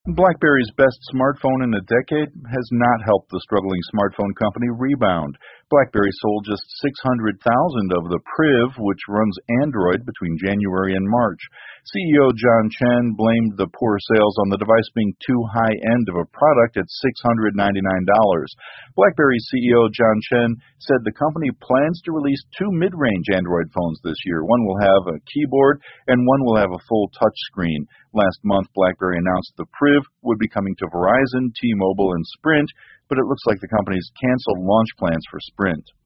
BlackBerry's best smartphone in a decade has not helped the struggling smartphone company rebound. BlackBerry sold just 600,000 of the PRIV, which runs Android, between January and March. CEO John Chen blamed the poor sales on the device being too high-end of a product at $699. BlackBerry CEO John Chen said the company plans to release two mid-range Android phones this year. One will have a keyboard and one will have a full touchscreen. Last month, BlackBerry announced the PRIV would be coming to Verizon, T-Mobile, and Sprint, but it looks like the company's canceled launch plans for Sprint.